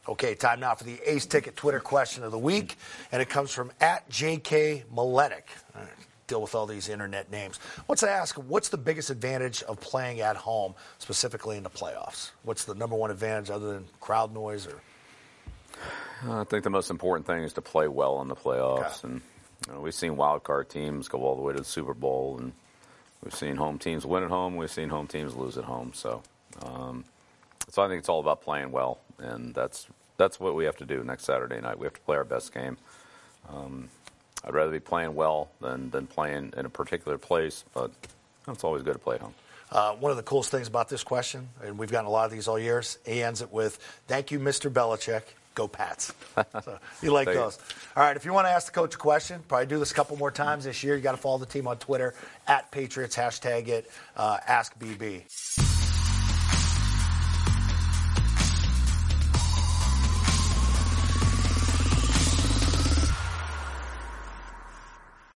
Okay, time now for the Ace Ticket Twitter question of the week, and it comes from @JKMaletic. Deal with all these internet names. What's the biggest advantage of playing at home, specifically in the playoffs? What's the number one advantage other than crowd noise? Or I think the most important thing is to play well in the playoffs. Okay. And we've seen wild card teams go all the way to the Super Bowl, and we've seen home teams win at home. We've seen home teams lose at home. So I think it's all about playing well, and that's what we have to do next Saturday night. We have to play our best game. I'd rather be playing well than playing in a particular place, but it's always good to play at home. One of the coolest things about this question, and we've gotten a lot of these all years, he ends it with, "Thank you, Mr. Belichick. Go Pats." So you like those. All right, if you want to ask the coach a question, probably do this a couple more times this year. You got to follow the team on Twitter, @Patriots, hashtag it, AskBB.